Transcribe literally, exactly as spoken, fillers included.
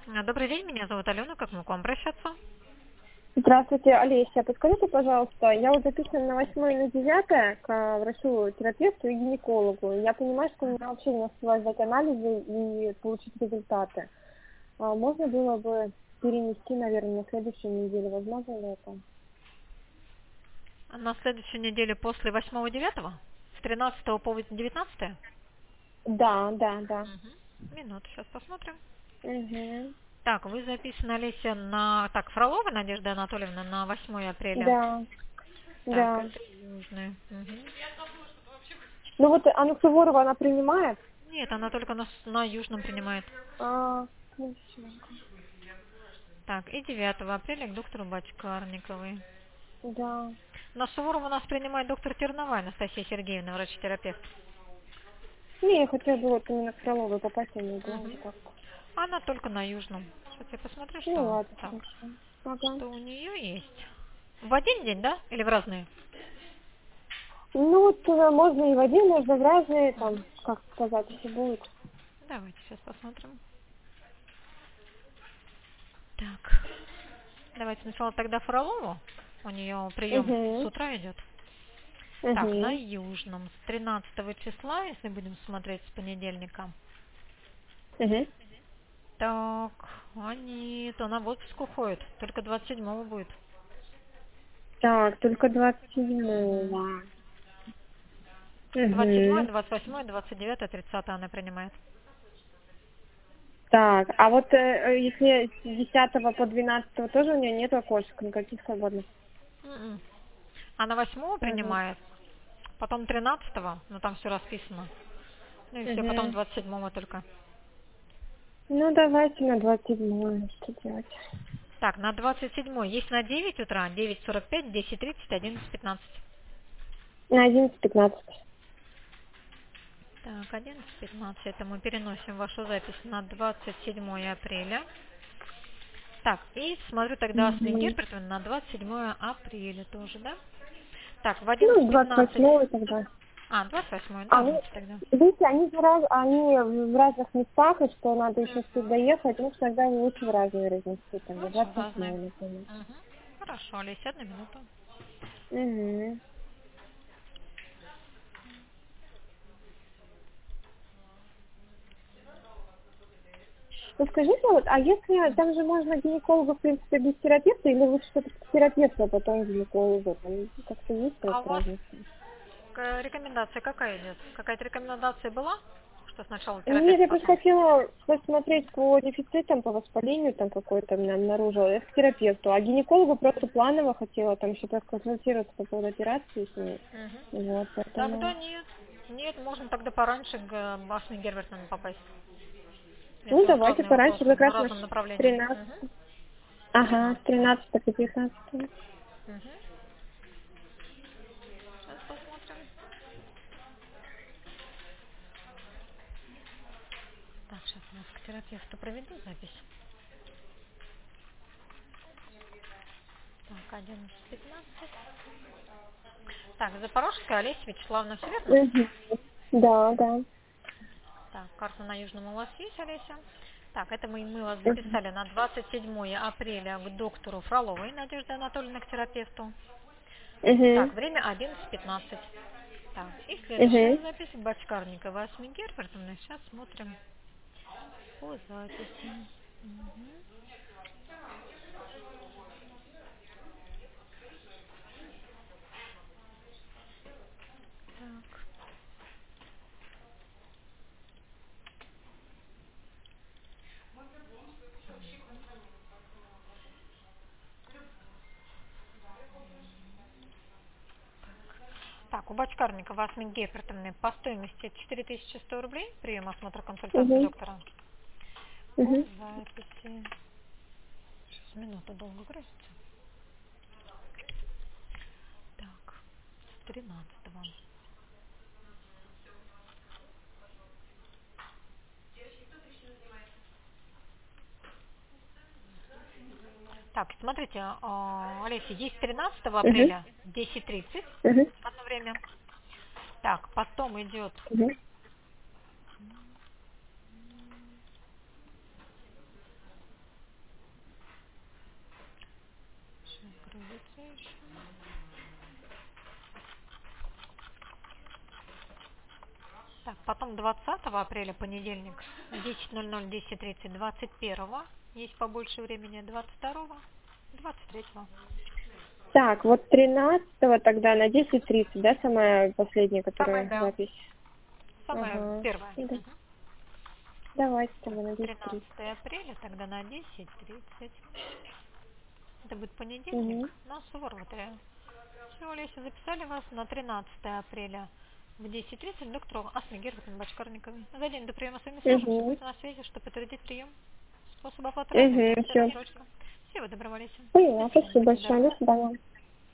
А, Добрый день, меня зовут Алена, как могу к вам обращаться? Здравствуйте, Олеся. Подскажите, пожалуйста, я вот записана на восьмое и на девятое к э, врачу-терапевту и гинекологу. Я понимаю, что у меня вообще не успеваю сдать анализы и получить результаты. А можно было бы перенести, наверное, на следующую неделю? Возможно ли это? На следующей неделе после восьмого-девятого? С тринадцатого по девятнадцатое? Да, да, да. Угу. Минуту, сейчас посмотрим. Угу. Так, вы записаны, Олеся, на... Так, Фролова Надежда Анатольевна на восьмое апреля. Да, Так, да. это Южная. Мгм. Ну вот Анна Суворова, она принимает? Нет, она только на, с- на Южном принимает. А, ну, всё. Так, и девятого апреля к доктору Бочкарниковой. Да. На Суворова у нас принимает доктор Терновая Анастасия Сергеевна, врач-терапевт. Не, я хотела бы вот именно к Фроловой попасть, а не могла Угу. никак. Она только на Южном. Сейчас я посмотрю, Ну что ладно, так. хорошо. Ага. Что у нее есть? В один день, да? Или в разные? Ну вот э, можно и в один, можно в разные, Мгм. там, как сказать, если будет. Давайте сейчас посмотрим. Так. Давайте сначала тогда Фролову. У нее прием с Угу, утра идет. Так, на угу, Южном. С тринадцатого числа, если будем смотреть с понедельника. угу. Так, они, то она в отпуск уходит. Только двадцать седьмого будет. Так, только двадцать Угу. седьмого. двадцать седьмое, Угу. двадцать восьмое, двадцать девятое, тридцатое она принимает. Так, а вот э, э, если с десятого по двенадцатое тоже у нее нет окошек никаких свободных? Мгм. Она восьмого Угу, принимает, потом тринадцатого, но там все расписано. Ну и все, потом угу. двадцать седьмого только. Ну давайте на двадцать седьмое, что делать? Так, на двадцать седьмое есть на девять утра, девять сорок пять, десять тридцать, одиннадцать пятнадцать. На одиннадцать пятнадцать. Так, одиннадцать пятнадцать, это мы переносим вашу запись на двадцать седьмое апреля. Так, и смотрю тогда с Угу. Венгербертом на двадцать седьмое апреля тоже, да? Так, в Ну, одиннадцать двадцать пятнадцать. восьмое тогда. А, двадцать восьмое, А, ну, давайте тогда. видите, они, же раз- они в разных местах, и что надо еще успеть Мгм. доехать, ну, тогда лучше в разные разнести, тогда Лучше в двадцать разные. восьмое, например. Угу. Хорошо, Олеся, одну минуту. Угу. Ну, скажите, вот, а если там же можно гинеколога, в принципе, без терапевта, или лучше все-таки к терапевту, а потом к гинекологу? Там как-то есть А у просто вас разница? К- рекомендация какая идет? Какая-то рекомендация была? Что сначала Нет, терапевт я просто посмотрит? хотела посмотреть по дефицитам, по воспалению там какой-то меня обнаружила, я к терапевту, а гинекологу просто планово хотела там еще проконсультироваться по поводу операции с ней. Мгм. Вот, Тогда поэтому... нет. Нет, можно тогда пораньше к э, Машине Гербертовне попасть. Если Ну, у вас давайте разные пораньше, вопросы как в раз на разном направлении. Мгм. тринадцатое. С Ага, с тринадцатого. тринадцатого по девятнадцатое. Мгм. Сейчас посмотрим. Так, сейчас у нас к терапевту проведу запись. Так, одиннадцать пятнадцать. Так, Запорожская Олеся Вячеславовна, все верно? Угу. Да, да. Так, карта на Южном у вас есть, Олеся? Так, это мы, мы вас Угу. записали на двадцать седьмое апреля к доктору Фроловой Надежде Анатольевне, к терапевту. Так, Угу. время одиннадцать пятнадцать. Так, и следующая Угу. запись Бочкарникова Асми Гербертовна. Сейчас смотрим по записи. Мгм. Так. Так, у Бочкарникова Асми Гербертовны по стоимости четыре тысячи сто рублей прием осмотра консультации Угу. доктора. По Угу. записи. Сейчас минуту долго грузится. Так, с тринадцатого. Так, смотрите, а, Олеся, есть тринадцатого Угу. апреля десять тридцать Угу. одно время. Так, потом идет Так, потом двадцатого апреля, понедельник, десять ноль ноль, десять тридцать, двадцать первого, есть побольше времени, двадцать второго, двадцать третьего. Так, вот тринадцатого тогда на десять тридцать, да, самая последняя, Самое, которая да, запись? самое Ага. первое. Ну да. Мгм. Давайте тогда на десять тридцать. тринадцатое апреля, тогда на десять тридцать. Это будет понедельник, Угу. на Суворова. Все, Олеся, записали вас на тринадцатое апреля в десять тридцать доктору Асме Герватовне Бочкарниковой. За день до приема с вами свяжемся, Угу. будьте на связи, чтобы подтвердить прием. Способ оплаты разный, Угу, вся все. рассрочка. Всего доброго, Олеся. До Поняла, свидания, спасибо будьте большое. здоровы. До свидания.